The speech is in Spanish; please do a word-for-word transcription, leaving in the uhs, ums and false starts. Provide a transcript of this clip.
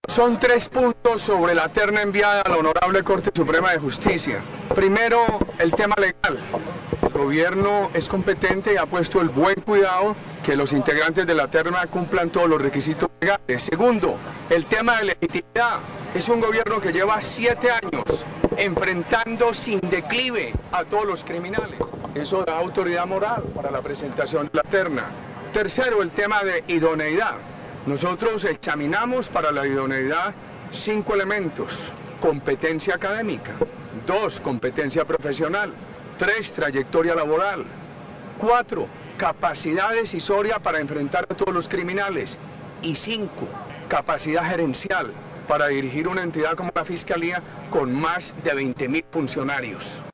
Son tres puntos sobre la terna enviada a la Honorable Corte Suprema de Justicia. Primero, el tema legal. El gobierno es competente y ha puesto el buen cuidado que los integrantes de la terna cumplan todos los requisitos legales. Segundo, el tema de legitimidad. Es un gobierno que lleva siete años enfrentando sin declive a todos los criminales. Eso da autoridad moral para la presentación de la terna. Tercero, el tema de idoneidad. Nosotros examinamos para la idoneidad cinco elementos: competencia académica, dos, competencia profesional, tres, trayectoria laboral, cuatro, capacidad decisoria para enfrentar a todos los criminales y cinco, capacidad gerencial para dirigir una entidad como la Fiscalía con más de veinte mil funcionarios.